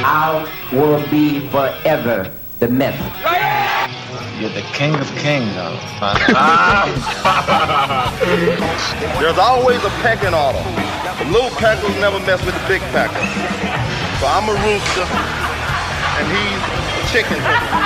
I will be forever the myth. You're the king of kings, There's always a pecking order. The little peckers never mess with the big pecker. So I'm a rooster, and he's a chicken, so to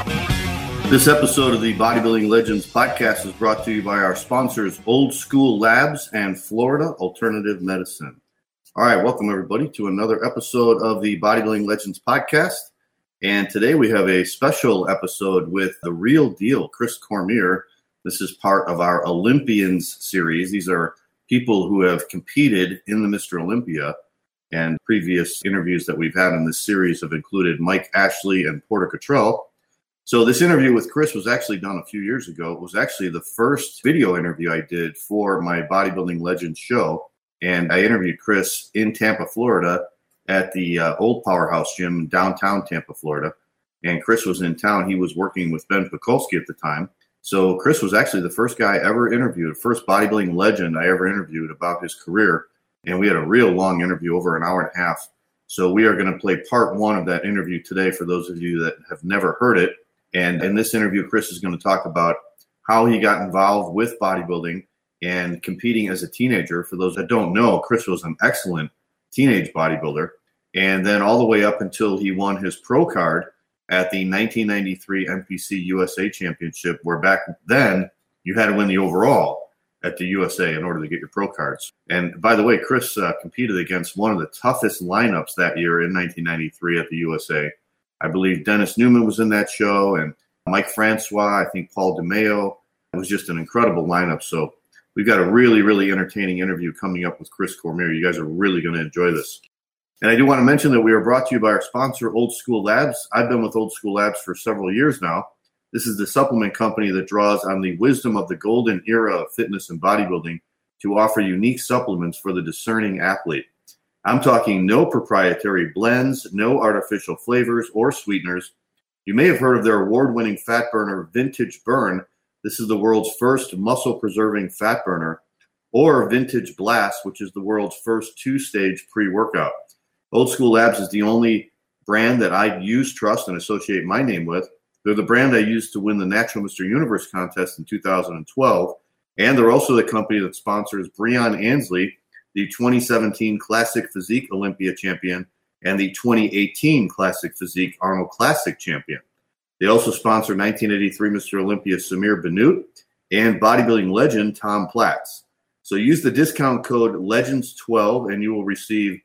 speak. This episode of the Bodybuilding Legends podcast is brought to you by our sponsors, Old School Labs and Florida Alternative Medicine. All right, welcome everybody to another episode of the Bodybuilding Legends podcast. And today we have a special episode with the real deal, Chris Cormier. This is part of our Olympians series. These are people who have competed in the Mr. Olympia. And previous interviews that we've had in this series have included Mike Ashley and Porter Cottrell. So this interview with Chris was actually done a few years ago. It was actually the first video interview I did for my Bodybuilding Legends show. And I interviewed Chris in Tampa, Florida, at the old Powerhouse Gym in downtown Tampa, Florida. And Chris was in town. He was working with Ben Pekulski at the time. So Chris was actually the first guy I ever interviewed, first bodybuilding legend I ever interviewed about his career. And we had a real long interview, over an hour and a half. So we are going to play part one of that interview today for those of you that have never heard it. And in this interview, Chris is going to talk about how he got involved with bodybuilding and competing as a teenager. For those that don't know, Chris was an excellent teenage bodybuilder. And then all the way up until he won his pro card at the 1993 NPC USA Championship, where back then you had to win the overall at the USA in order to get your pro cards. And by the way, Chris competed against one of the toughest lineups that year in 1993 at the USA. I believe Dennis Newman was in that show, and Mike Francois, I think Paul DeMeo. It was just an incredible lineup. So we've got a really, really entertaining interview coming up with Chris Cormier. You guys are really going to enjoy this. And I do want to mention that we are brought to you by our sponsor, Old School Labs. I've been with Old School Labs for several years now. This is the supplement company that draws on the wisdom of the golden era of fitness and bodybuilding to offer unique supplements for the discerning athlete. I'm talking no proprietary blends, no artificial flavors or sweeteners. You may have heard of their award-winning fat burner, Vintage Burn. This is the world's first muscle-preserving fat burner, or Vintage Blast, which is the world's first two-stage pre-workout. Old School Labs is the only brand that I use, trust, and associate my name with. They're the brand I used to win the Natural Mr. Universe contest in 2012, and they're also the company that sponsors Breon Ansley, the 2017 Classic Physique Olympia champion, and the 2018 Classic Physique Arnold Classic champion. They also sponsor 1983 Mr. Olympia Samir Bannout and bodybuilding legend Tom Platz. So use the discount code LEGENDS12 and you will receive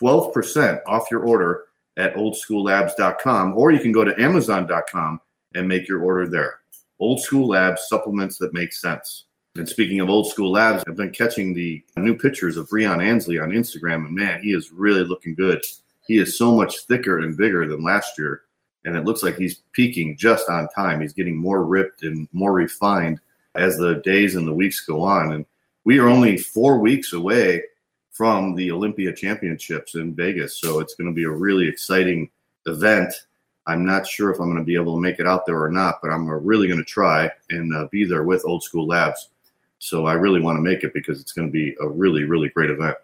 12% off your order at oldschoollabs.com, or you can go to amazon.com and make your order there. Old School Labs, supplements that make sense. And speaking of Old School Labs, I've been catching the new pictures of Breon Ansley on Instagram, and man, he is really looking good. He is so much thicker and bigger than last year, and it looks like he's peaking just on time. He's getting more ripped and more refined as the days and the weeks go on. And we are only 4 weeks away from the Olympia Championships in Vegas, so it's going to be a really exciting event. I'm not sure if I'm going to be able to make it out there or not, but I'm really going to try and be there with Old School Labs. So I really want to make it because it's going to be a really, really great event.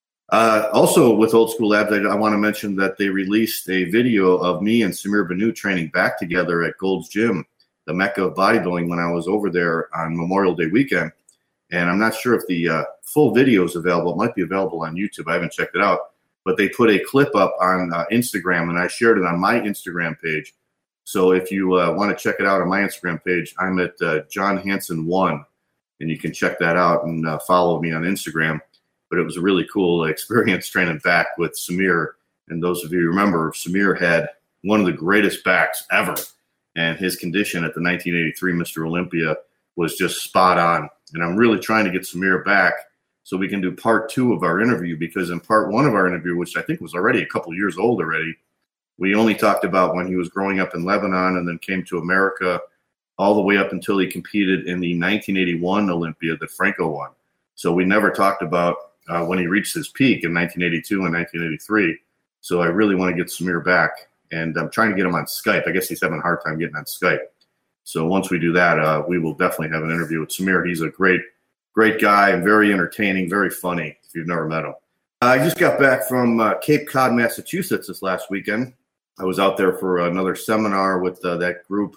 Also with Old School Labs, I want to mention that they released a video of me and Samir Bannout training back together at Gold's Gym, the mecca of bodybuilding, when I was over there on Memorial Day weekend. And I'm not sure if the full video is available. It might be available on YouTube. I haven't checked it out. But they put a clip up on Instagram, and I shared it on my Instagram page. So if you want to check it out on my Instagram page, I'm at John Hansen 1, and you can check that out and follow me on Instagram. But it was a really cool experience training back with Samir. And those of you who remember, Samir had one of the greatest backs ever. And his condition at the 1983 Mr. Olympia was just spot on. And I'm really trying to get Samir back so we can do part two of our interview, because in part one of our interview, which I think was already a couple years old already, we only talked about when he was growing up in Lebanon and then came to America all the way up until he competed in the 1981 Olympia that Franco won. So we never talked about when he reached his peak in 1982 and 1983. So I really want to get Samir back, and I'm trying to get him on Skype. I guess he's having a hard time getting on Skype. So once we do that, we will definitely have an interview with Samir. He's a great guy, very entertaining, very funny, if you've never met him. I just got back from Cape Cod, Massachusetts this last weekend. I was out there for another seminar with that group,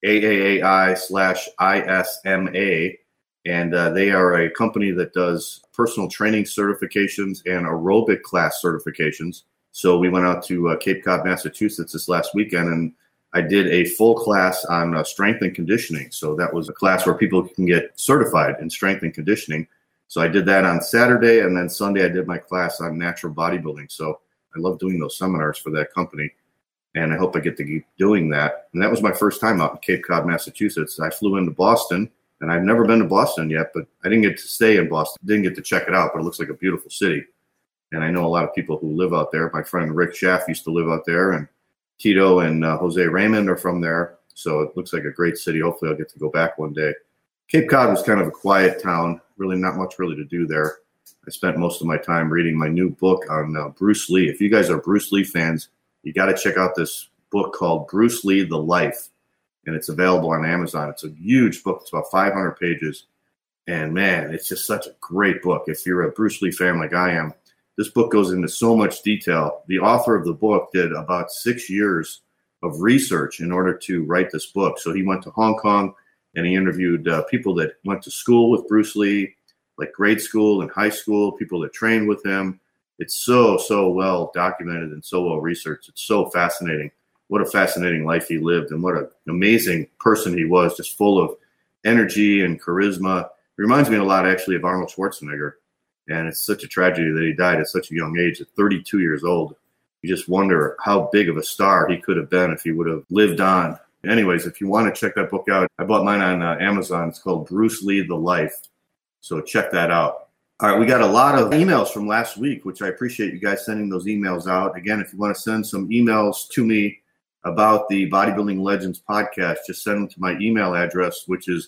AAAI/ISMA, and they are a company that does personal training certifications and aerobic class certifications. So we went out to Cape Cod, Massachusetts this last weekend, and I did a full class on strength and conditioning. So that was a class where people can get certified in strength and conditioning. So I did that on Saturday, and then Sunday I did my class on natural bodybuilding. So I love doing those seminars for that company, and I hope I get to keep doing that. And that was my first time out in Cape Cod, Massachusetts. I flew into Boston, and I've never been to Boston yet, but I didn't get to stay in Boston. Didn't get to check it out, but it looks like a beautiful city. And I know a lot of people who live out there. My friend Rick Schaff used to live out there, and Tito and Jose Raymond are from there. So it looks like a great city. Hopefully I'll get to go back one day. Cape Cod was kind of a quiet town, really not much really to do there. I spent most of my time reading my new book on Bruce Lee. If you guys are Bruce Lee fans, you got to check out this book called Bruce Lee, The Life, and it's available on Amazon. It's a huge book. It's about 500 pages, and man, it's just such a great book. If you're a Bruce Lee fan like I am, this book goes into so much detail. The author of the book did about 6 years of research in order to write this book. So he went to Hong Kong, and he interviewed people that went to school with Bruce Lee, like grade school and high school, people that trained with him. It's so well documented and so well researched. It's so fascinating. What a fascinating life he lived, and what an amazing person he was, just full of energy and charisma. It reminds me a lot, actually, of Arnold Schwarzenegger. And it's such a tragedy that he died at such a young age, at 32 years old. You just wonder how big of a star he could have been if he would have lived on. Anyways, if you want to check that book out, I bought mine on Amazon. It's called Bruce Lee, The Life. So check that out. All right, we got a lot of emails from last week, which I appreciate you guys sending those emails out. Again, if you want to send some emails to me about the Bodybuilding Legends podcast, just send them to my email address, which is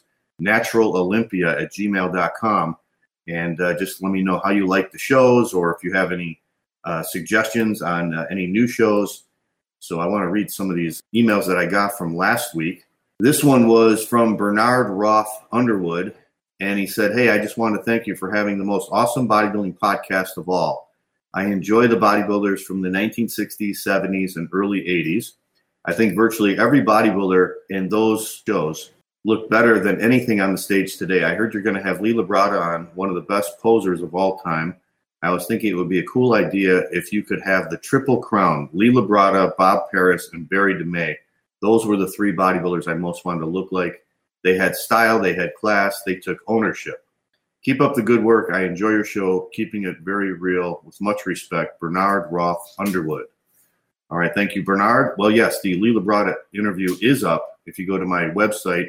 naturalolympia@gmail.com. And just let me know how you like the shows, or if you have any suggestions on any new shows. So I want to read some of these emails that I got from last week. This one was from Bernard Roth Underwood, and he said, "Hey, I just want to thank you for having the most awesome bodybuilding podcast of all. I enjoy the bodybuilders from the 1960s, 70s, and early 80s. I think virtually every bodybuilder in those shows look better than anything on the stage today. I heard you're going to have Lee Labrada on, one of the best posers of all time. I was thinking it would be a cool idea if you could have the Triple Crown, Lee Labrada, Bob Paris, and Barry DeMay. Those were the three bodybuilders I most wanted to look like. They had style, they had class, they took ownership. Keep up the good work. I enjoy your show, keeping it very real. With much respect, Bernard Roth Underwood." All right, thank you, Bernard. Well, yes, the Lee Labrada interview is up. If you go to my website,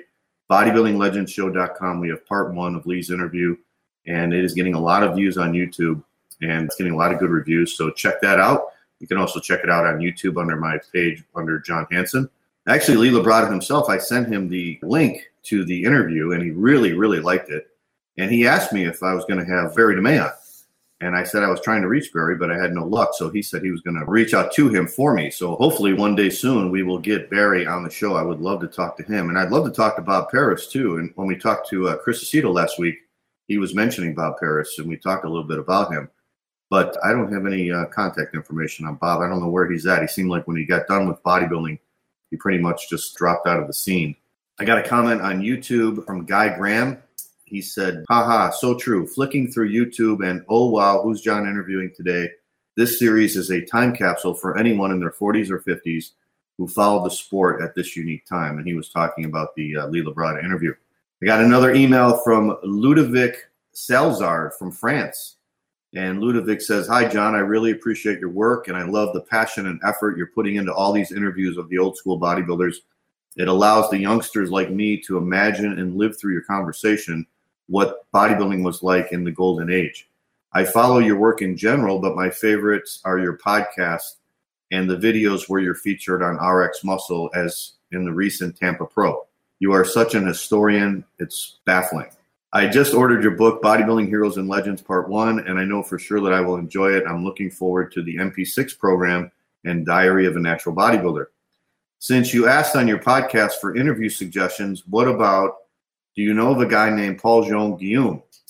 bodybuildinglegendshow.com, we have part 1 of Lee's interview, and it is getting a lot of views on YouTube, and it's getting a lot of good reviews. So check that out. You can also check it out on YouTube under my page under John Hansen. Actually, Lee Labrada himself, I sent him the link to the interview, and he really, really liked it. And he asked me if I was going to have Barry DeMay on. And I said I was trying to reach Barry, but I had no luck. So he said he was going to reach out to him for me. So hopefully one day soon we will get Barry on the show. I would love to talk to him. And I'd love to talk to Bob Paris too. And when we talked to Chris Aceto last week, he was mentioning Bob Paris, and we talked a little bit about him. But I don't have any contact information on Bob. I don't know where he's at. He seemed like when he got done with bodybuilding, he pretty much just dropped out of the scene. I got a comment on YouTube from Guy Graham. He said, "Haha, so true. Flicking through YouTube and, oh, wow, who's John interviewing today? This series is a time capsule for anyone in their 40s or 50s who followed the sport at this unique time." And he was talking about the Lee Labrada interview. I got another email from Ludovic Salzar from France. And Ludovic says, "Hi, John. I really appreciate your work, and I love the passion and effort you're putting into all these interviews of the old school bodybuilders. It allows the youngsters like me to imagine and live through your conversation what bodybuilding was like in the golden age. I follow your work in general, but my favorites are your podcast and the videos where you're featured on RX Muscle, as in the recent Tampa Pro. You are such an historian, it's baffling. I just ordered your book, Bodybuilding Heroes and Legends Part 1, and I know for sure that I will enjoy it. I'm looking forward to the MP6 program and Diary of a Natural Bodybuilder. Since you asked on your podcast for interview suggestions, what about, do you know of a guy named Paul Jean Guillaume?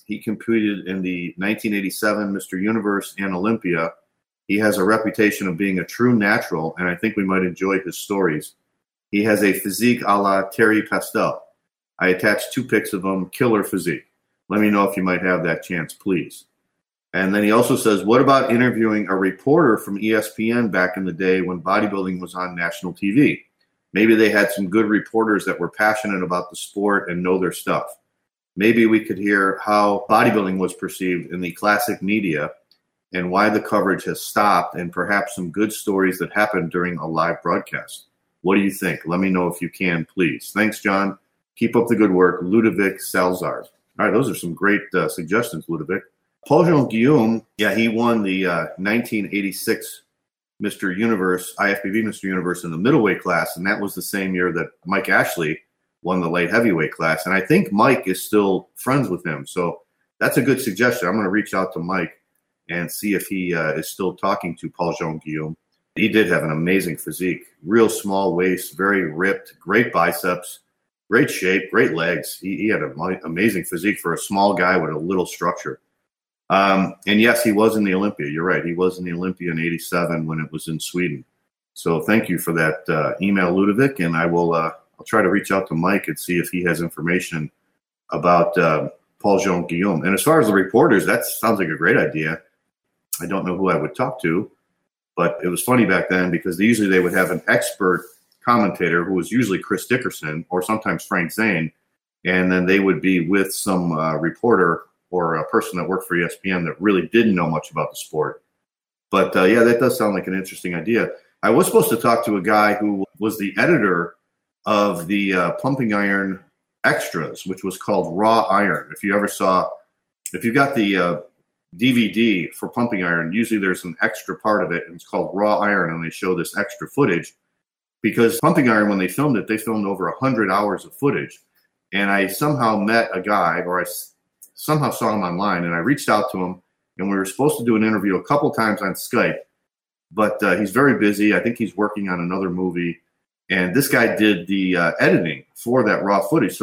He competed in the 1987 Mr. Universe and Olympia. He has a reputation of being a true natural, and I think we might enjoy his stories. He has a physique a la Terry Pastel. I attached 2 pics of him, killer physique. Let me know if you might have that chance, please. And then he also says, what about interviewing a reporter from ESPN back in the day when bodybuilding was on national TV? Maybe they had some good reporters that were passionate about the sport and know their stuff. Maybe we could hear how bodybuilding was perceived in the classic media and why the coverage has stopped, and perhaps some good stories that happened during a live broadcast. What do you think? Let me know if you can, please. Thanks, John. Keep up the good work. Ludovic Salzar. All right, those are some great suggestions, Ludovic. Paul-Jean Guillaume, he won the 1986 Mr. Universe, IFBB Mr. Universe in the middleweight class, and that was the same year that Mike Ashley won the light heavyweight class. And I think Mike is still friends with him, so that's a good suggestion. I'm going to reach out to Mike and see if he is still talking to Paul-Jean Guillaume. He did have an amazing physique, real small waist, very ripped, great biceps, great shape, great legs. He had an amazing physique for a small guy with a little structure. And yes, he was in the Olympia. You're right. He was in the Olympia in 87 when it was in Sweden. So thank you for that email, Ludovic. And I'll try to reach out to Mike and see if he has information about Paul-Jean Guillaume. And as far as the reporters, that sounds like a great idea. I don't know who I would talk to, but it was funny back then because usually they would have an expert commentator who was usually Chris Dickerson or sometimes Frank Zane. And then they would be with some reporter or a person that worked for ESPN that really didn't know much about the sport. But that does sound like an interesting idea. I was supposed to talk to a guy who was the editor of the Pumping Iron Extras, which was called Raw Iron. If you got the DVD for Pumping Iron, usually there's an extra part of it, and it's called Raw Iron, and they show this extra footage. Because Pumping Iron, when they filmed it, they filmed over 100 hours of footage. And I somehow met a guy, or I somehow saw him online, and I reached out to him, and we were supposed to do an interview a couple times on Skype, but he's very busy. I think he's working on another movie, and this guy did the editing for that raw footage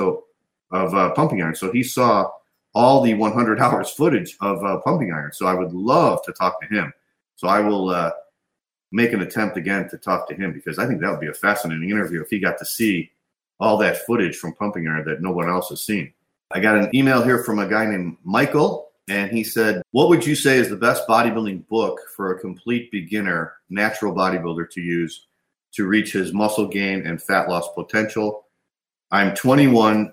of Pumping Iron. So he saw all the 100 hours footage of Pumping Iron. So I would love to talk to him. So I will make an attempt again to talk to him, because I think that would be a fascinating interview if he got to see all that footage from Pumping Iron that no one else has seen. I got an email here from a guy named Michael, and he said, what would you say is the best bodybuilding book for a complete beginner, natural bodybuilder to use to reach his muscle gain and fat loss potential? I'm 21,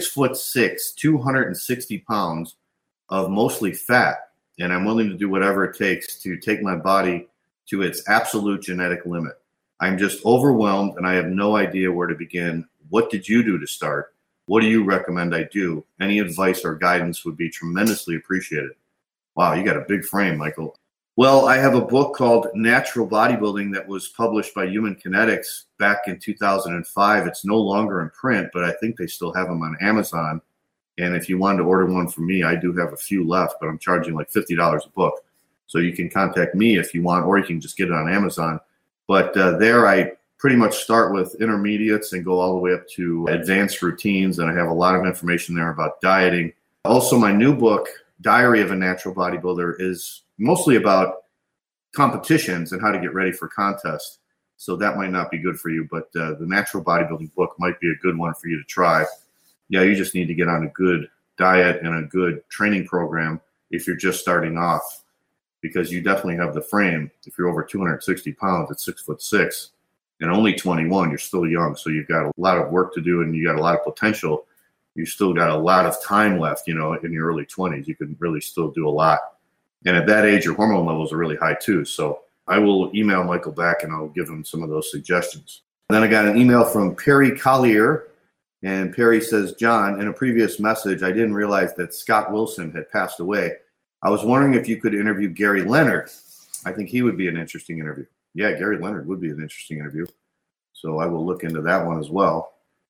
6'6", 260 pounds of mostly fat, and I'm willing to do whatever it takes to take my body to its absolute genetic limit. I'm just overwhelmed, and I have no idea where to begin. What did you do to start? What do you recommend I do? Any advice or guidance would be tremendously appreciated. Wow, you got a big frame, Michael. Well, I have a book called Natural Bodybuilding that was published by Human Kinetics back in 2005. It's no longer in print, but I think they still have them on Amazon. And if you wanted to order one from me, I do have a few left, but I'm charging like $50 a book. So you can contact me if you want, or you can just get it on Amazon. But there I pretty much start with intermediates and go all the way up to advanced routines. And I have a lot of information there about dieting. Also, my new book, Diary of a Natural Bodybuilder, is mostly about competitions and how to get ready for contests. So that might not be good for you, but the Natural Bodybuilding book might be a good one for you to try. Yeah, you just need to get on a good diet and a good training program if you're just starting off, because you definitely have the frame. If you're over 260 pounds at 6'6", and only 21, you're still young. So you've got a lot of work to do, and you got a lot of potential. You still got a lot of time left, in your early 20s. You can really still do a lot. And at that age, your hormone levels are really high too. So I will email Michael back, and I'll give him some of those suggestions. And then I got an email from Perry Collier, and Perry says, John, in a previous message, I didn't realize that Scott Wilson had passed away. I was wondering if you could interview Gary Leonard. I think he would be an interesting interview. Yeah, Gary Leonard would be an interesting interview. So I will look into that one as well.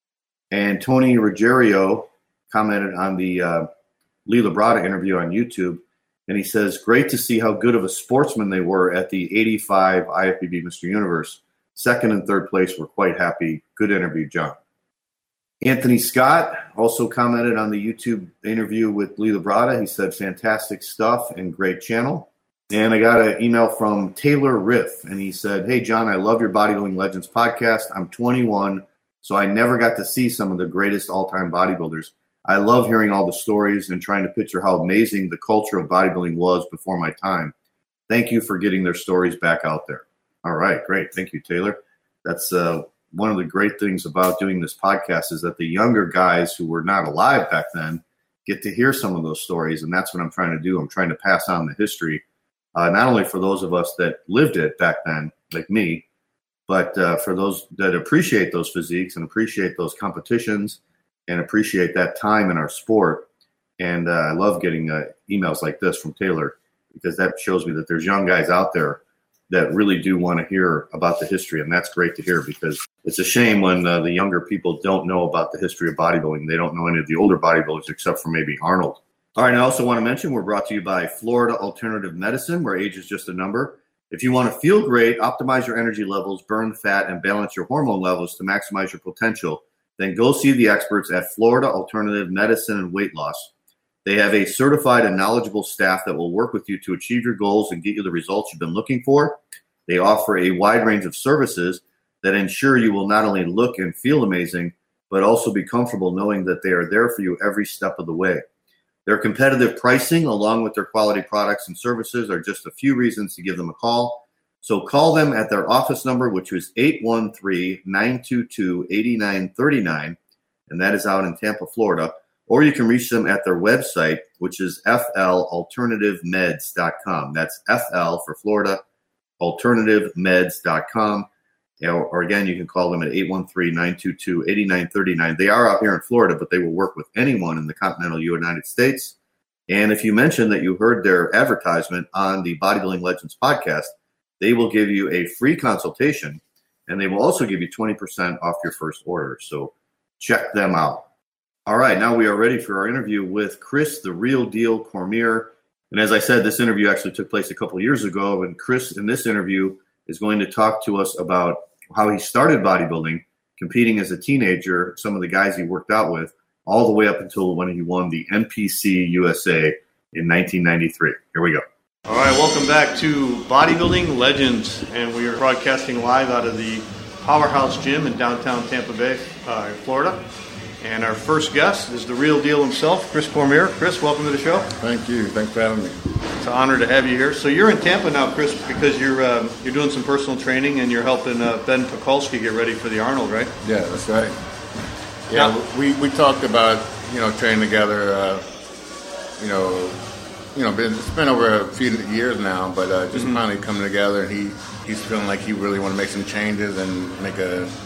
And Tony Ruggiero commented on the Lee Labrada interview on YouTube. And he says, great to see how good of a sportsman they were at the 85 IFBB Mr. Universe. Second and third place were quite happy. Good interview, John. Anthony Scott also commented on the YouTube interview with Lee Labrada. He said, fantastic stuff and great channel. And I got an email from Taylor Riff, and he said, hey, John, I love your Bodybuilding Legends podcast. I'm 21, so I never got to see some of the greatest all-time bodybuilders. I love hearing all the stories and trying to picture how amazing the culture of bodybuilding was before my time. Thank you for getting their stories back out there. All right, great. Thank you, Taylor. That's one of the great things about doing this podcast is that the younger guys who were not alive back then get to hear some of those stories, and that's what I'm trying to do. I'm trying to pass on the history, not only for those of us that lived it back then, like me, but for those that appreciate those physiques and appreciate those competitions and appreciate that time in our sport. And I love getting emails like this from Taylor because that shows me that there's young guys out there that really do want to hear about the history. And that's great to hear because it's a shame when the younger people don't know about the history of bodybuilding. They don't know any of the older bodybuilders except for maybe Arnold. All right, and I also want to mention we're brought to you by Florida Alternative Medicine, where age is just a number. If you want to feel great, optimize your energy levels, burn fat, and balance your hormone levels to maximize your potential, then go see the experts at Florida Alternative Medicine and Weight Loss. They have a certified and knowledgeable staff that will work with you to achieve your goals and get you the results you've been looking for. They offer a wide range of services that ensure you will not only look and feel amazing, but also be comfortable knowing that they are there for you every step of the way. Their competitive pricing, along with their quality products and services, are just a few reasons to give them a call. So call them at their office number, which is 813-922-8939, and that is out in Tampa, Florida. Or you can reach them at their website, which is flalternativemeds.com. That's FL for Florida, alternativemeds.com. Or again, you can call them at 813-922-8939. They are out here in Florida, but they will work with anyone in the continental United States. And if you mention that you heard their advertisement on the Bodybuilding Legends podcast, they will give you a free consultation, and they will also give you 20% off your first order. So check them out. All right, now we are ready for our interview with Chris, the Real Deal Cormier. And as I said, this interview actually took place a couple of years ago, and Chris, in this interview, is going to talk to us about how he started bodybuilding, competing as a teenager, some of the guys he worked out with, all the way up until when he won the NPC USA in 1993. Here we go. All right, welcome back to Bodybuilding Legends, and we are broadcasting live out of the Powerhouse Gym in downtown Tampa Bay, Florida. And our first guest is the real deal himself, Chris Cormier. Chris, welcome to the show. Thank you. Thanks for having me. It's an honor to have you here. So you're in Tampa now, Chris, because you're doing some personal training and you're helping Ben Pakulski get ready for the Arnold, right? Yeah, that's right. Yeah, we talked about training together. It's been over a few years now, but just finally coming together. And he's feeling like he really want to make some changes and make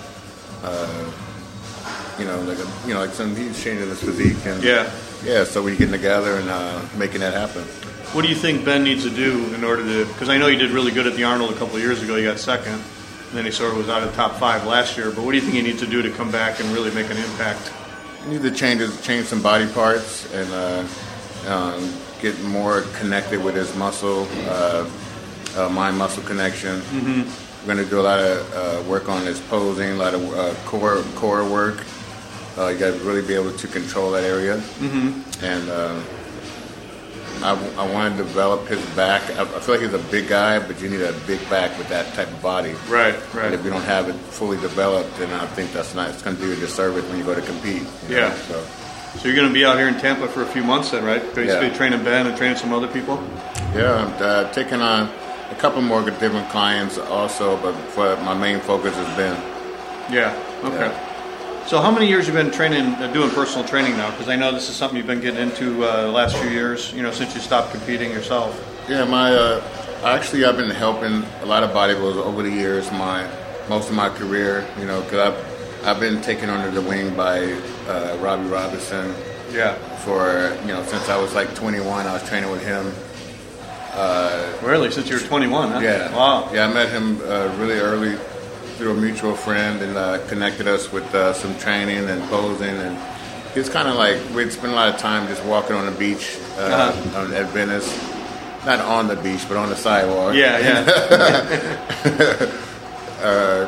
like some he's changing his physique and so we're getting together and making that happen. What do you think Ben needs to do in order to? Because I know he did really good at the Arnold a couple of years ago. He got second, and then he sort of was out of the top 5 last year. But what do you think he needs to do to come back and really make an impact? He needs to change some body parts and get more connected with his muscle, mind-muscle connection. Mm-hmm. We're going to do a lot of work on his posing, a lot of core work. You got to really be able to control that area. Mm-hmm. And I want to develop his back. I feel like he's a big guy, but you need a big back with that type of body. Right. And if you don't have it fully developed, then I think it's going to do a disservice when you go to compete. Yeah. So you're going to be out here in Tampa for a few months then, right? Basically training Ben and training some other people? Yeah, I'm taking on a couple more different clients also, but my main focus has been. Yeah, okay. Yeah. So how many years have you been doing personal training now? Because I know this is something you've been getting into the last few years, since you stopped competing yourself. Yeah, I've been helping a lot of bodybuilders over the years, most of my career, because I've been taken under the wing by Robbie Robinson. Yeah. For, since I was like 21, I was training with him. Really? Since you were 21, huh? Yeah. Wow. Yeah, I met him really early through a mutual friend and connected us with some training and posing. And it's kind of like we'd spend a lot of time just walking on the beach at Venice. Not on the beach, but on the sidewalk. Yeah.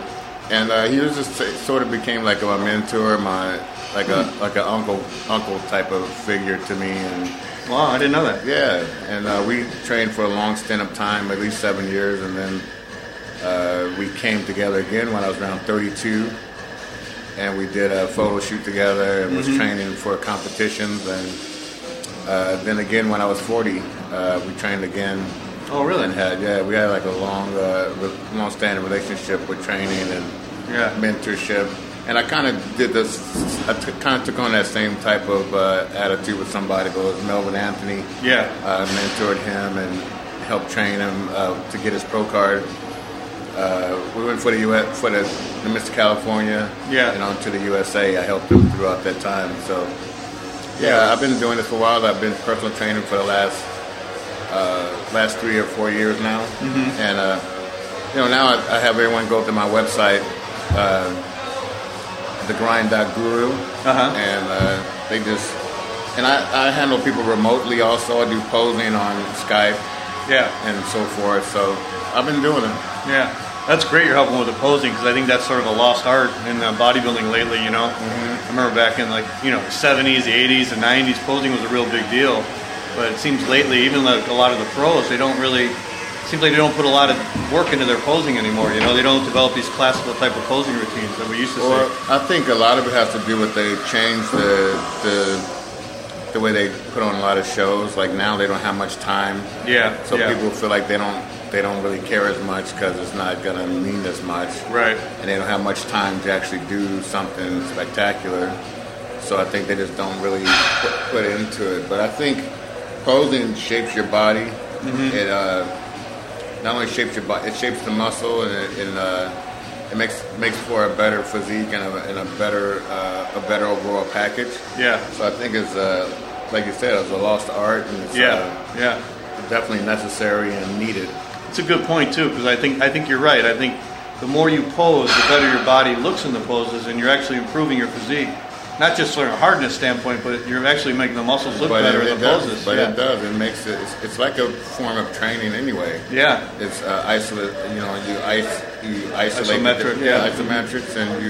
And he was just sort of became like a mentor, like an uncle type of figure to me. And wow, I didn't know that. yeah, and we trained for a long stint of time, at least 7 years, and then we came together again when I was around 32, and we did a photo shoot together and was training for competitions, and then again when I was 40, we trained again. Oh, really? And we had like a long-standing relationship with training and mentorship. And I kind of did this. I kind of took on that same type of attitude with somebody. But it was Melvin Anthony. Yeah. Mentored him and helped train him to get his pro card. We went for the Mr. California. Yeah. And on to the USA. I helped him throughout that time. So I've been doing this for a while. I've been personal training for the last 3 or 4 years now. And now I have everyone go to my website. TheGrind.guru, and they just, and I handle people remotely also. I do posing on Skype, and so forth. So I've been doing it. Yeah, that's great. You're helping with the posing because I think that's sort of a lost art in bodybuilding lately. You know, I remember back in the 70s, the 80s, the 90s, posing was a real big deal. But it seems lately, even like a lot of the pros, they don't really. Seems like they don't put a lot of work into their posing anymore. They don't develop these classical type of posing routines that we used to see. I think a lot of it has to do with they changed the way they put on a lot of shows. Like now they don't have much time. So people feel like they don't really care as much because it's not going to mean as much. Right. And they don't have much time to actually do something spectacular. So I think they just don't really put into it. But I think posing shapes your body. It not only shapes your body, it shapes the muscle, and it makes for a better physique and a better overall package. Yeah. So I think it's like you said, it's a lost art, and it's definitely necessary and needed. It's a good point too, because I think you're right. I think the more you pose, the better your body looks in the poses, and you're actually improving your physique. Not just from a hardness standpoint, but you're actually making the muscles look better in the poses. But it does. It makes it. It's like a form of training anyway. Yeah. It's isolate. You isolate isometrics, and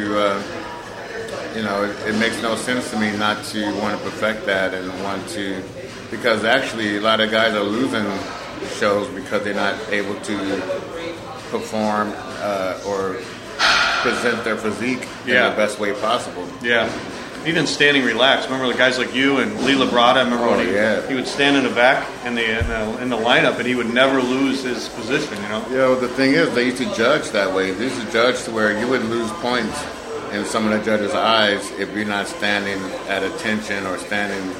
it makes no sense to me not to want to perfect that and want to, because actually a lot of guys are losing shows because they're not able to perform or present their physique in the best way possible. Yeah. Even standing relaxed. Remember the guys like you and Lee Labrada? I remember when he would stand in the back in the lineup, and he would never lose his position. The thing is, they used to judge that way. They used to judge to where you would lose points in some of the judges' eyes if you're not standing at attention or standing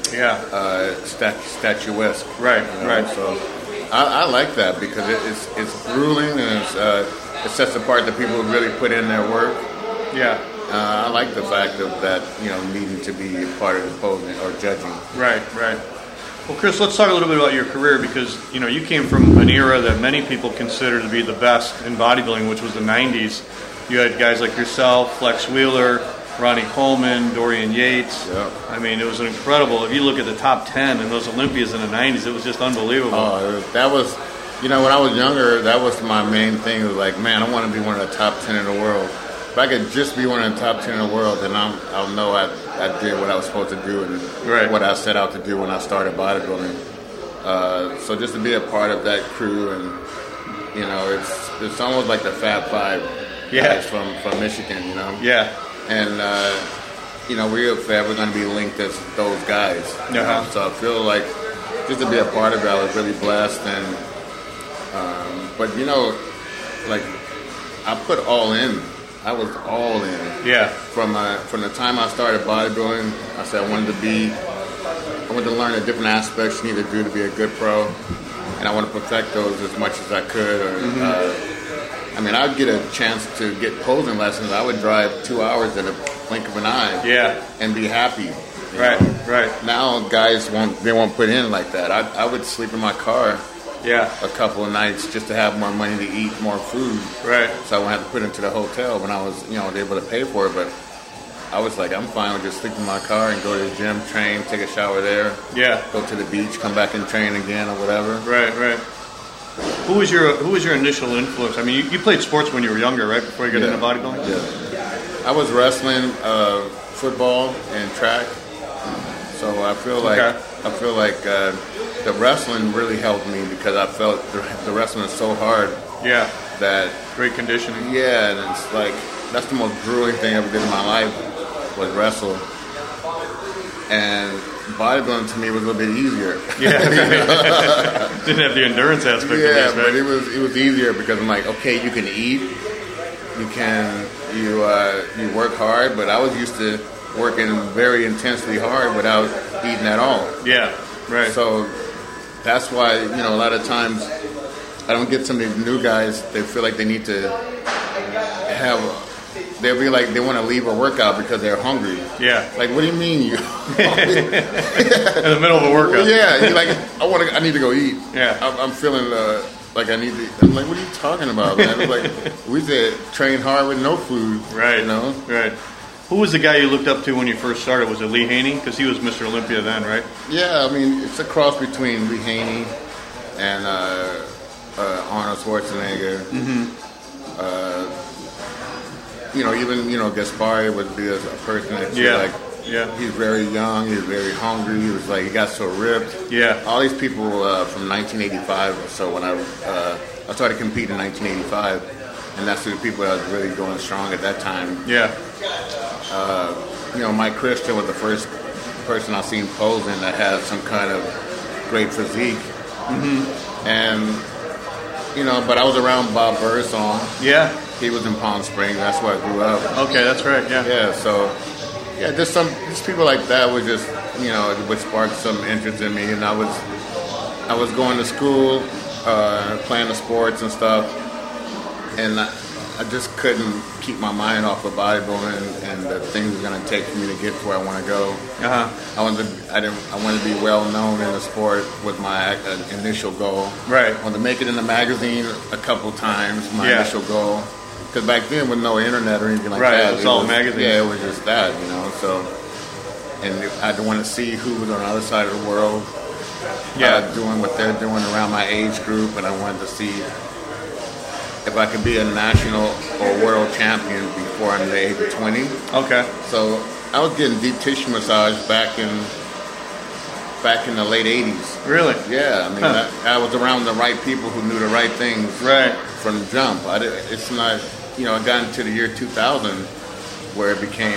statuesque. Right. Right. So I like that because it's grueling and it sets apart the people who really put in their work. Yeah. I like the fact of that, needing to be part of the posing or judging. Right. Well, Chris, let's talk a little bit about your career because, you came from an era that many people consider to be the best in bodybuilding, which was the 90s. You had guys like yourself, Flex Wheeler, Ronnie Coleman, Dorian Yates. Yep. I mean, it was an incredible. If you look at the top 10 and those Olympias in the 90s, it was just unbelievable. Oh, that was, when I was younger, that was my main thing. It was like, man, I want to be one of the top 10 in the world. If I could just be one of the top 10 in the world, then I'll know I did what I was supposed to do and what I set out to do when I started bodybuilding. So just to be a part of that crew, and it's almost like the Fab Five guys from Michigan, Yeah. And we're forever going to be linked as those guys. So I feel like just to be a part of it, I was really blessed. And but like I put all in. I was all in. Yeah. From the time I started bodybuilding, I said I wanted to learn the different aspects you need to do to be a good pro, and I want to perfect those as much as I could. I'd get a chance to get posing lessons. I would drive 2 hours in a blink of an eye. Yeah. And be happy. Right. Now guys won't put in like that. I would sleep in my car. Yeah. A couple of nights just to have more money to eat more food. Right. So I wouldn't have to put into the hotel when I was, able to pay for it. But I was like, I'm fine with just sleeping in my car and go to the gym, train, take a shower there. Yeah. Go to the beach, come back and train again or whatever. Right. Who was your initial influence? I mean, you played sports when you were younger, right? Before you got into bodybuilding. Yeah. I was wrestling, football, and track. So I feel like the wrestling really helped me because I felt the wrestling is so hard. Yeah. That great conditioning. Yeah, and it's like that's the most grueling thing I ever did in my life was wrestle. And bodybuilding to me was a little bit easier. Yeah, didn't have the endurance aspect. Yeah, of this, right? but it was easier because I'm like, okay, you can eat, you work hard, but I was used to working very intensely hard without eating at all. Yeah, right. So that's why a lot of times I don't get some of these new guys. They feel like they need to have. They'll be like they want to leave a workout because they're hungry. Yeah. Like, what do you mean you? In the middle of a workout. Yeah. You're like, I need to go eat. Yeah. I'm feeling like I need to. I'm like, what are you talking about, man? It's like we said train hard with no food. Right. Right. Who was the guy you looked up to when you first started? Was it Lee Haney? Because he was Mr. Olympia then, right? Yeah. I mean, it's a cross between Lee Haney and Arnold Schwarzenegger. Mm-hmm. Even Gaspari would be a person that he's very young, he's very hungry, he was like he got so ripped. Yeah. All these people from 1985 or so when I started competing in 1985, and that's the people that was really going strong at that time. Yeah. Mike Christian was the first person I seen posing that had some kind of great physique. Mm-hmm. And but I was around Bob Birdsong. Yeah. He was in Palm Springs. That's where I grew up. Okay, that's right. Yeah. Yeah. So, just people like that would just, would spark some interest in me. And I was going to school, playing the sports and stuff, and I just couldn't keep my mind off of bodybuilding and the things it's going to take for me to get to where I want to go. Uh-huh. I wanted to be well known in the sport was my initial goal. Right. I wanted to make it in the magazine a couple times. My initial goal. Because back then, with no internet or anything like that, it was all magazines. Yeah, it was just that, So, and I want to see who was on the other side of the world, doing what they're doing around my age group, and I wanted to see if I could be a national or world champion before I'm the age of 20. Okay. So I was getting deep tissue massage back in the late 80s. Really? Yeah. I mean, I was around the right people who knew the right things. Right. From the jump. It's not. I got into the year 2000 where it became,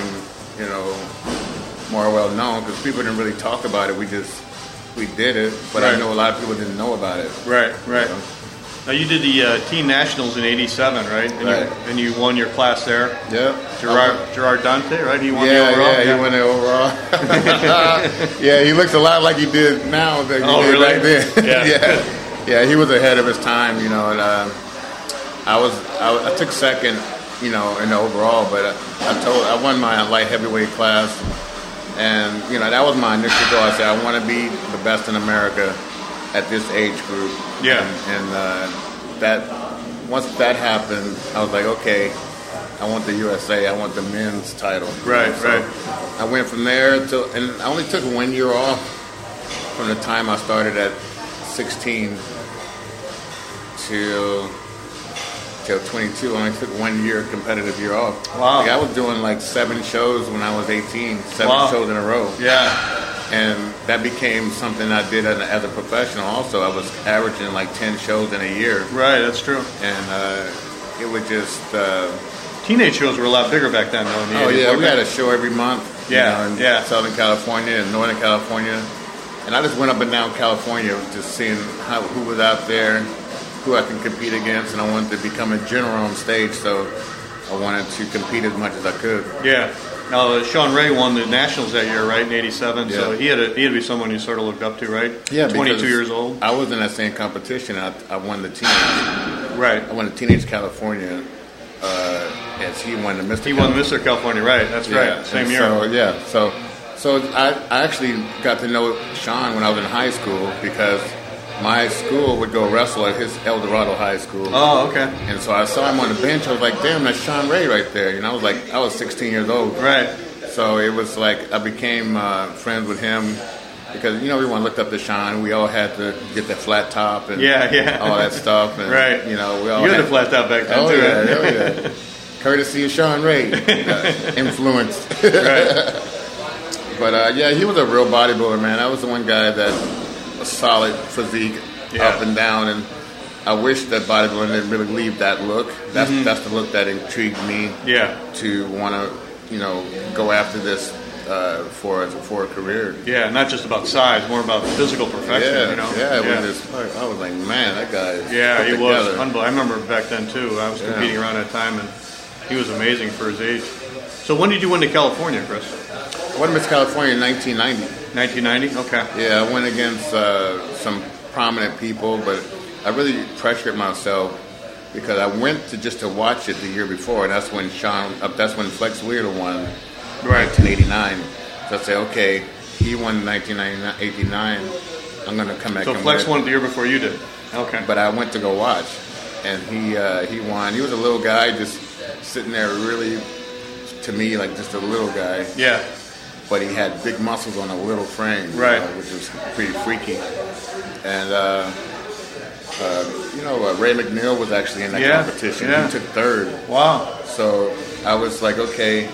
more well known because people didn't really talk about it. We did it, but I know a lot of people didn't know about it. Right. Now you did the teen nationals in '87, right? And you won your class there. Yeah. Gerard Dante, right? He won the overall. Yeah, he won the overall. Yeah, he looks a lot like he did now than he did really? back then. Yeah. Yeah, he was ahead of his time, and I took second, in the overall, but I won my light heavyweight class, and that was my initial goal. I said I want to be the best in America at this age group. Yeah. And that once that happened, I was like, okay, I want the USA. I want the men's title. Right. I went from there and I only took 1 year off from the time I started at 16 till 22. I only took 1 year competitive year off. Wow. I was doing like 7 shows when I was 18, 7 shows in a row. Yeah. And that became something I did as a professional also. I was averaging like 10 shows in a year. Right, that's true. And it was just... Teenage shows were a lot bigger back then, though. We had a show every month. In Southern California and Northern California. And I just went up and down California just seeing who was out there, who I can compete against, and I wanted to become a general on stage, so I wanted to compete as much as I could. Yeah. Now, Sean Ray won the Nationals that year, right, in '87. Yeah. So he had to be someone you sort of looked up to, right? Yeah, 22 years old. I was in that same competition. I won the teenage. Right. I won the Teenage California. As he won the Mr. He won Mr. California, right? That's right. Same year. So I actually got to know Sean when I was in high school because my school would go wrestle at his El Dorado High School. Oh, okay. And so I saw him on the bench. I was like, damn, that's Sean Ray right there. I was 16 years old. Right. So it was like I became friends with him. because we want to look up to Sean. We all had to get that flat top and yeah. all that stuff. And, right. We all you had had a flat top back then, oh, too. Yeah, Right? oh, yeah. Courtesy of Sean Ray, influenced. Right. But he was a real bodybuilder, man. That was the one guy that was solid physique, up and down, and I wish that bodybuilding didn't really leave that look. That's the look that intrigued me. Yeah. To want to, go after this for a career. Yeah, not just about size, more about physical perfection. I was like, man, that guy. He was unbelievable. I remember back then too. I was competing around that time, and he was amazing for his age. So when did you win to California, Chris? I went to Miss California in 1990. 1990? Okay. Yeah, I went against some prominent people, but I really pressured myself because I went to watch it the year before, and that's when Flex Wheeler won, right, 1989. So I said, okay, he won in 1989. I'm going to come back. So and Flex win. won it the year before you did. Okay. But I went to go watch, and he won. He was a little guy, just sitting there, really, to me, like just a little guy. Yeah. But he had big muscles on a little frame, right, which was pretty freaky. And Ray McNeil was actually in that competition. Yeah. He took third. Wow. So I was like, okay,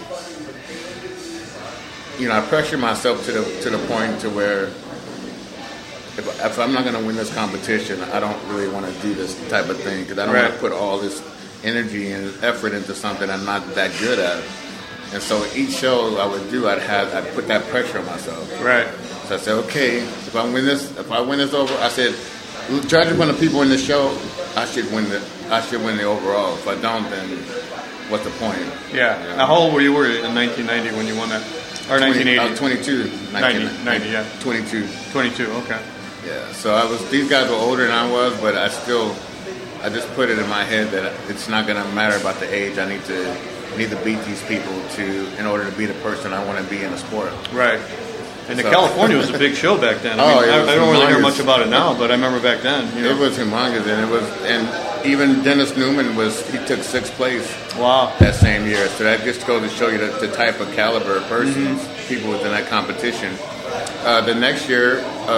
I pressured myself to the point to where if I'm not going to win this competition, I don't really want to do this type of thing because I don't want to put all this energy and effort into something I'm not that good at. And so each show I would do, I'd put that pressure on myself. Right. So I said, okay, if I win this over, I said, judging from the people in the show, I should win the overall. If I don't, then what's the point? Yeah. Now, how old were you in 1990 when you won that? Or 1980? 22. 90, yeah. 22. 22, okay. Yeah. So these guys were older than I was, but I just put it in my head that it's not going to matter about the age. I need to beat these people in order to be the person I want to be in the sport. Right. And California was a big show back then. I don't really hear much about it now, but I remember back then. It was humongous, and even Dennis Newman he took 6th place. Wow. That same year. So that just goes to show you the type of caliber of persons, people within that competition. The next year,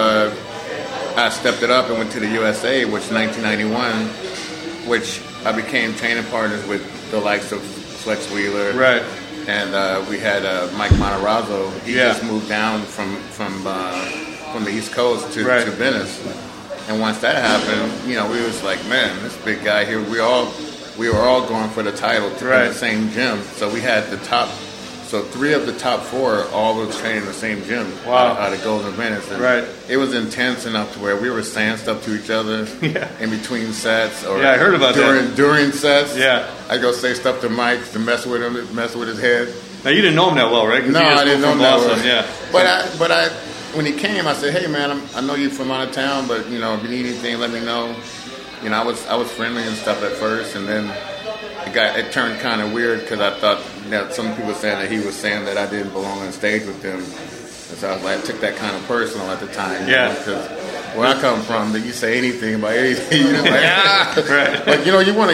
I stepped it up and went to the USA, which 1991, which I became training partners with the likes of Flex Wheeler. Right. And we had Mike Matarazzo. He just moved down from the East Coast to Venice. And once that happened, we was like, man, this big guy here. We were all going for the title in the same gym. So we had the top. So 3 of the top 4 all was training in the same gym. Wow. Out of Golden Venice. And it was intense enough to where we were saying stuff to each other in between sets. Or I heard about that. During sets. Yeah. I go say stuff to Mike to mess with him, mess with his head. Now, you didn't know him that well, right? No, I didn't know him that well. Yeah. But I, when he came, I said, hey, man, I know you're from out of town, but, if you need anything, let me know. I was friendly and stuff at first, and then it turned kind of weird because I thought that some people saying that he was saying that I didn't belong on stage with them. And so I was like, I took that kind of personal at the time. Because where I come from, that you say anything about anything, right. But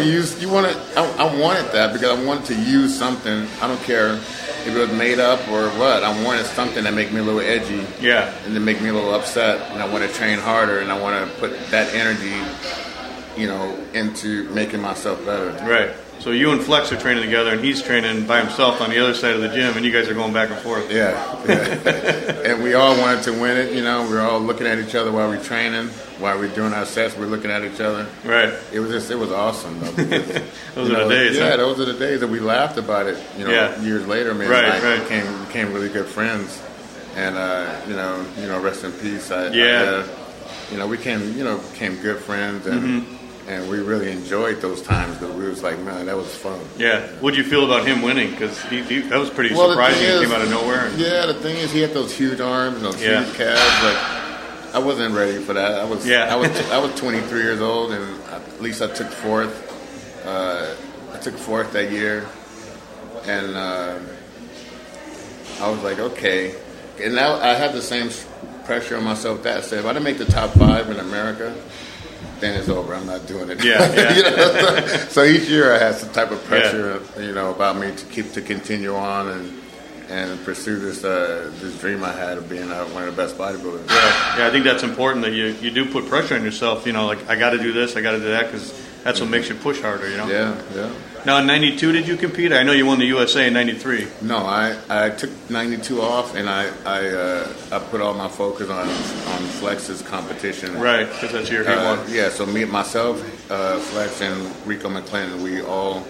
I wanted that because I wanted to use something. I don't care if it was made up or what. I wanted something that make me a little edgy. Yeah. And to make me a little upset. And I want to train harder and I want to put that energy, into making myself better. Right. So you and Flex are training together, and he's training by himself on the other side of the gym, and you guys are going back and forth. Yeah. And we all wanted to win it, We were all looking at each other while we were training, while we were doing our sets. We were looking at each other. Right. It was awesome. Though, because, those are the days. Yeah, those are the days that we laughed about it. Years later, man. Right. Became really good friends, and rest in peace. We became good friends, and. And we really enjoyed those times because we was like, man, that was fun. Yeah. What'd you feel about him winning? Because that was pretty surprising. He came out of nowhere. Yeah, the thing is, he had those huge arms and those huge calves. But I wasn't ready for that. I was 23 years old, and at least I took 4th. I took 4th that year, and I was like, okay. And now I had the same pressure on myself that said, if I didn't make the top 5 in America, then it's over. I'm not doing it. Yeah. So each year I had some type of pressure, about me to continue on and pursue this dream I had of being one of the best bodybuilders. Yeah, I think that's important that you do put pressure on yourself. Like I got to do this, I got to do that, because that's what makes you push harder. Yeah. Now in '92, did you compete? I know you won the USA in '93. No, I took '92 off, and I put all my focus on Flex's competition. Right, because that's your one. Yeah, so myself, Flex, and Rico McClinton, we all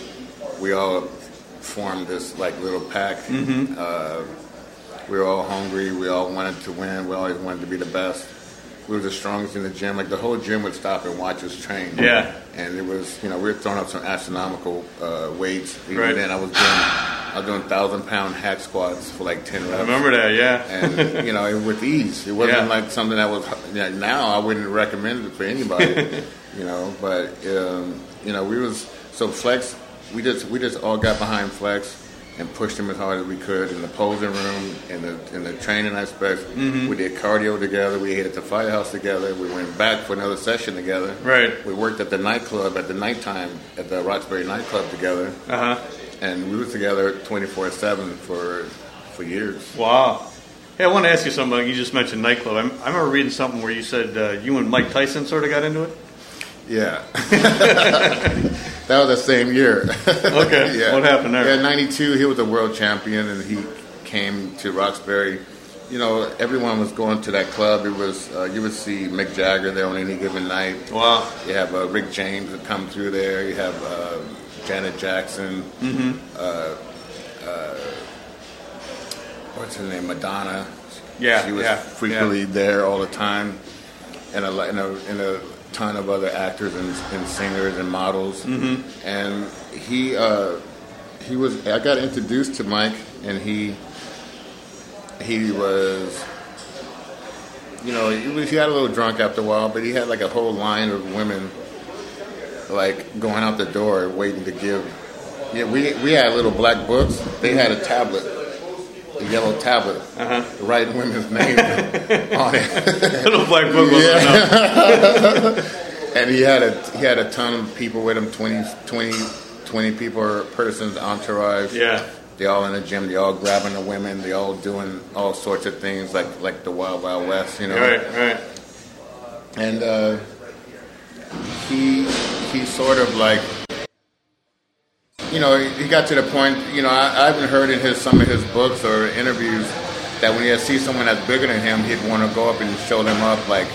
formed this like little pack. Mm-hmm. We were all hungry. We all wanted to win. We always wanted to be the best. We were the strongest in the gym. Like the whole gym would stop and watch us train. Yeah. And it was, we were throwing up some astronomical weights. Even right. then, I was doing 1,000-pound hack squats for like 10 reps. I remember that, yeah. And with ease. It wasn't like something that was. Now I wouldn't recommend it for anybody. But we was so Flex. We just all got behind Flex and pushed him as hard as we could in the posing room, in the training aspects. Mm-hmm. We did cardio together. We ate at the firehouse together. We went back for another session together. Right. We worked at the nightclub at the nighttime at the Roxbury nightclub together. Uh-huh. And we were together 24/7 for years. Wow. Hey, I want to ask you something. You just mentioned nightclub. I remember reading something where you said you and Mike Tyson sort of got into it. Yeah. That was the same year. Okay. Yeah. What happened there? Yeah, '92, he was a world champion, and he came to Roxbury. Everyone was going to that club. It was you would see Mick Jagger there on any given night. Wow. You have Rick James would come through there. You have Janet Jackson. Mm-hmm. What's her name? Madonna. Yeah. She was frequently there all the time, and a ton of other actors and singers and models. Mm-hmm. And he was. I got introduced to Mike, and he was. He got a little drunk after a while, but he had like a whole line of women, like going out the door waiting to give. Yeah, we had little black books. They had a tablet, a yellow tablet, writing women's names on it. Little black book wasn't enough. And he had a ton of people with him, 20 people or person's entourage. Yeah. They all in the gym. They all grabbing the women. They all doing all sorts of things like the Wild Wild West, Right. And he sort of like, he got to the point. I haven't heard in some of his books or interviews that when he see someone that's bigger than him, he'd want to go up and show them up like,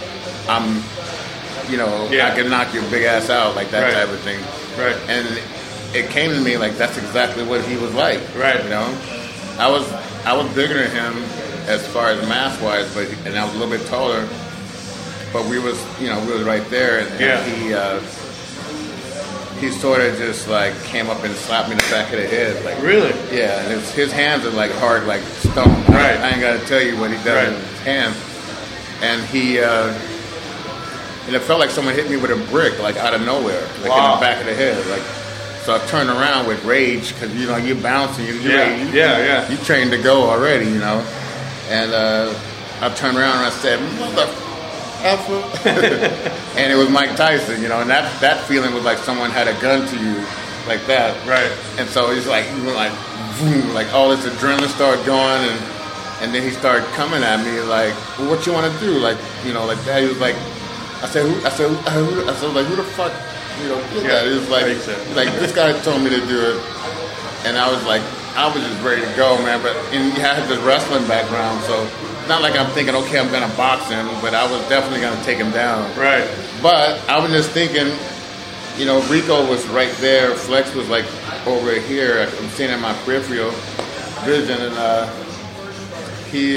I can knock your big ass out, like that type of thing. Right. And it came to me like that's exactly what he was like. Right. I was bigger than him as far as mass wise, and I was a little bit taller. But we was right there, and he sort of just like came up and slapped me in the back of the head. Like, really? Yeah, and his hands are like hard like stone. Right. I ain't got to tell you what he does with his hands. And and it felt like someone hit me with a brick, like out of nowhere, like in the back of the head. Like, so I turned around with rage because you're bouncing, you trained to go already, And I turned around and I said, "Motherfucker!" And it was Mike Tyson, and that feeling was like someone had a gun to you, like that. Right. And so it's like you were like, boom, like all this adrenaline started going, and then he started coming at me like, "Well, what you want to do?" Like, like that. He was like. I said, who the fuck, did that? It was like this guy told me to do it, and I was just ready to go, man. But I had this wrestling background, so it's not like I'm thinking, okay, I'm gonna box him, but I was definitely gonna take him down. Right. But I was just thinking, Rico was right there, Flex was like over here. I'm seeing in my peripheral vision, and he.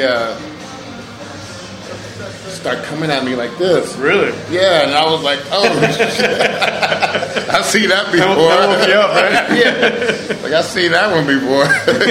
Start coming at me like this. Really? Yeah, and I was like, oh, I've seen that before. That woke you up, right? Yeah. Like, I've seen that one before.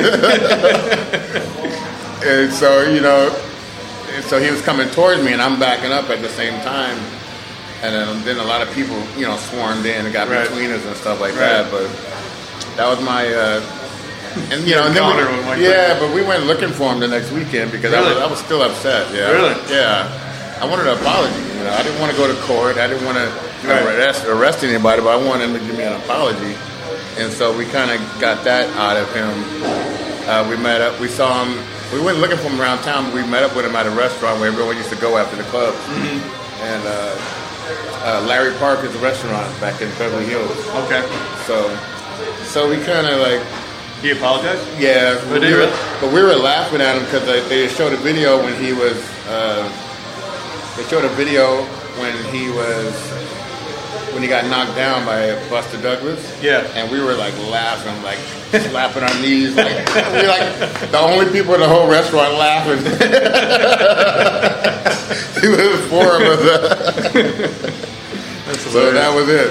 And so, so he was coming towards me, and I'm backing up at the same time. And then a lot of people, swarmed in and got between us and stuff like that. But that was my... And then but we went looking for him the next weekend because I was still upset. Yeah, really? Yeah, I wanted an apology. I didn't want to go to court. I didn't want to arrest anybody, but I wanted him to give me an apology. And so we kind of got that out of him. We met up. We saw him. We went looking for him around town. But we met up with him at a restaurant where everyone used to go after the clubs. And Larry Park is a restaurant back in Beverly Hills. Okay. So we kind of like. He apologized? Yeah, But we were laughing at him because they showed a video when he was. They showed a video when he got knocked down by Buster Douglas. Yeah. And we were like laughing, like slapping our knees, like we were like the only people in the whole restaurant laughing. It was four of us. So that was it.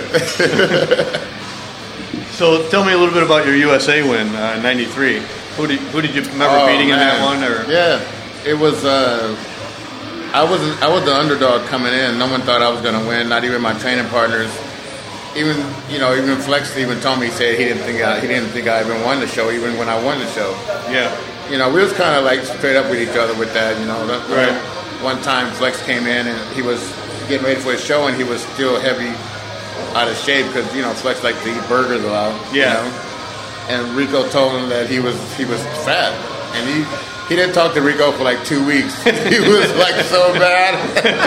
So tell me a little bit about your USA win in '93. Who did you remember beating in that one? Or yeah, it was. I was the underdog coming in. No one thought I was going to win. Not even my training partners. Even Flex even told me, he said he didn't think I even won the show, even when I won the show. Yeah. We was kind of like straight up with each other with that. Right. One time Flex came in and he was getting ready for his show and he was still heavy, out of shape because Flex liked to eat burgers a lot. Yeah. And Rico told him that he was fat, and he didn't talk to Rico for like 2 weeks. He was like so bad.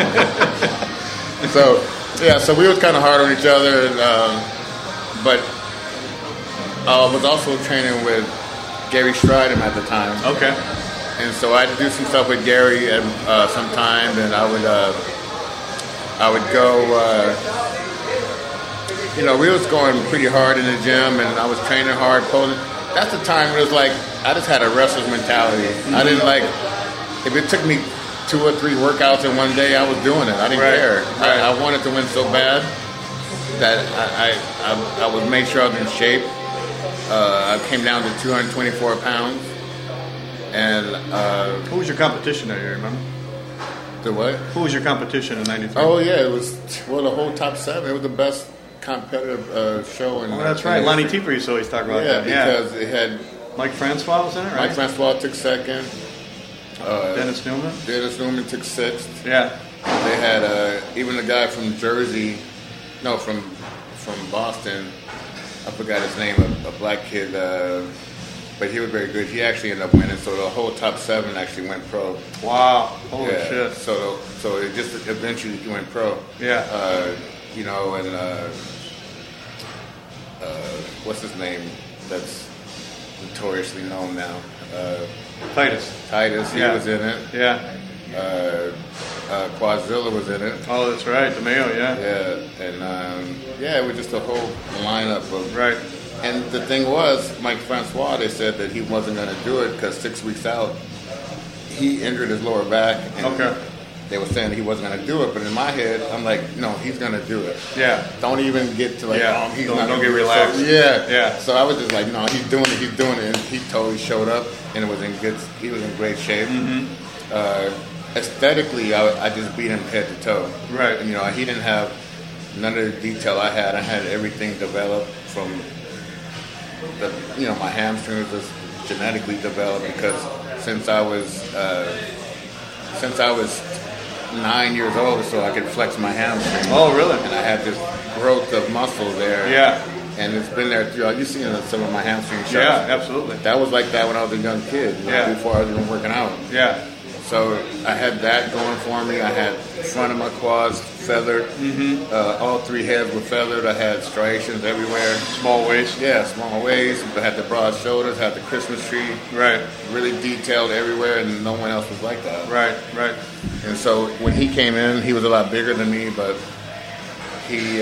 So we was kind of hard on each other, but I was also training with Gary Stridham at the time. Okay. And so I'd do some stuff with Gary at some time, and I would go. We was going pretty hard in the gym, and I was training hard, posing. That's the time it was like I just had a wrestler's mentality. I didn't like if it took me 2 or 3 workouts in one day, I was doing it. I didn't care. Right. I wanted to win so bad that I would make sure I was in shape. I came down to 224 pounds, and who was your competition there? You remember? The what? Who was your competition in '93? Oh yeah, it was the whole top 7. It was the best competitive show. That's right. Lonnie Teeper used to always talk about that. Because it had Mike Francois was in it, right? Mike Francois took second. Dennis Newman. Dennis Newman took 6th. Yeah. They had even the guy from Jersey, no, from Boston. I forgot his name. A black kid, but he was very good. He actually ended up winning. So the whole top 7 actually went pro. Wow! Holy shit! So it just eventually he went pro. Yeah. And what's his name? That's notoriously known now. Titus, he was in it. Yeah. Quadzilla was in it. Oh, that's right. DeMeo, yeah. Yeah, and it was just a whole lineup of. Right. And the thing was, Mike Francois, they said that he wasn't going to do it because 6 weeks out, he injured his lower back. And okay. They were saying he wasn't going to do it, but in my head, I'm like, no, he's going to do it. Yeah. Don't even get to like, he's not don't get relaxed. So, yeah. So I was just like, no, he's doing it, and he totally showed up, and he was in great shape. Mm-hmm. Aesthetically, I just beat him head to toe. Right. And, he didn't have none of the detail I had. I had everything developed from my hamstring was just genetically developed because since I was 9 years old, so I could flex my hamstring. Oh, really? And I had this growth of muscle there. Yeah. And it's been there throughout. You've seen some of my hamstring shots. Yeah, absolutely. That was like that when I was a young kid, before I was even working out. Yeah. So I had that going for me. I had front of my quads feathered. Mm-hmm. All 3 heads were feathered. I had striations everywhere. Small waist. Yeah, small waist. I had the broad shoulders. Had the Christmas tree. Right. Really detailed everywhere, and no one else was like that. Right. And so when he came in, he was a lot bigger than me, but he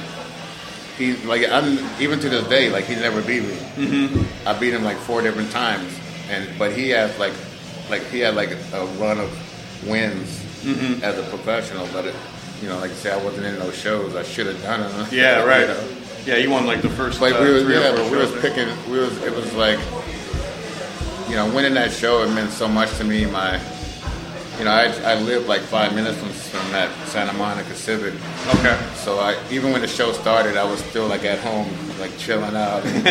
even to this day, like he never beat me. Mm-hmm. I beat him like 4 different times, but he had a run of wins as a professional, but like I say, I wasn't in those shows. I should have done it. Yeah, right. Yeah, you won like the first. But it was like, winning that show. It meant so much to me. I lived like 5 minutes from that Santa Monica Civic. Okay. So even when the show started, I was still like at home, like chilling out. And,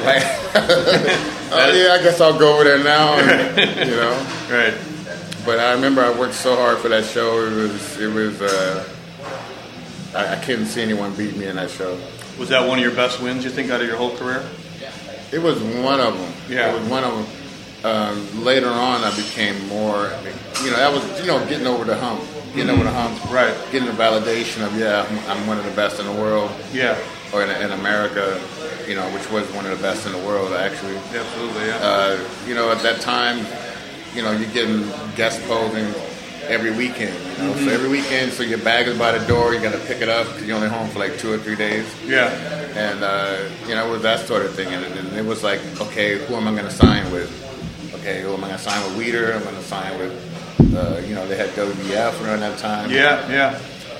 I guess I'll go over there now. And, Right. But I remember I worked so hard for that show. It was. I couldn't see anyone beat me in that show. Was that one of your best wins, you think, out of your whole career? It was one of them. Yeah. It was one of them. later on, I became more, that was, getting over the hump. Getting over the hump. Right. Getting the validation of, I'm one of the best in the world. Yeah. Or in America, which was one of the best in the world, actually. Absolutely, yeah. At that time, you're getting guest posing every weekend, So every weekend, so your bag is by the door, you got to pick it up because you're only home for like 2 or 3 days. Yeah. And, it was that sort of thing. And it was like, okay, who am I going to sign with? Okay, who am I going to sign with? Weeder? I'm going to sign with, they had WBF around that time. Yeah, yeah.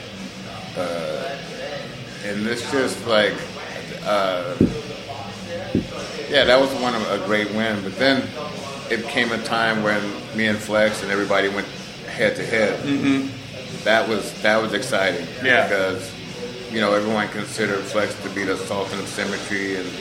And it's just like, that was a great win. But then it came a time when me and Flex and everybody went head to head. Mm-hmm. That was exciting. Yeah. Because, everyone considered Flex to be the Sultan of Symmetry, and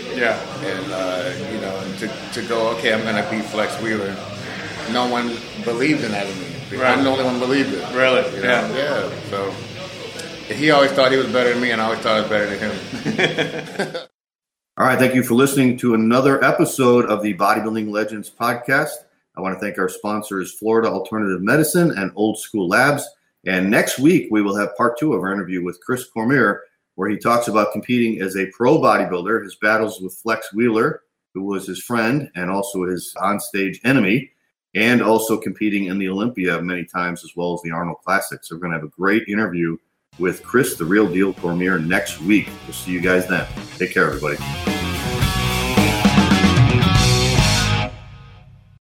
to go, okay, I'm going to beat Flex Wheeler. No one believed in that in me. Right. I'm the only one who believed it. Really? Yeah. So he always thought he was better than me, and I always thought I was better than him. All right, thank you for listening to another episode of the Bodybuilding Legends podcast. I want to thank our sponsors, Florida Alternative Medicine and Old School Labs. And next week, we will have part 2 of our interview with Chris Cormier, where he talks about competing as a pro bodybuilder, his battles with Flex Wheeler, who was his friend and also his onstage enemy, and also competing in the Olympia many times, as well as the Arnold Classic. So we're going to have a great interview with Chris, the Real Deal Cormier, next week. We'll see you guys then. Take care, everybody.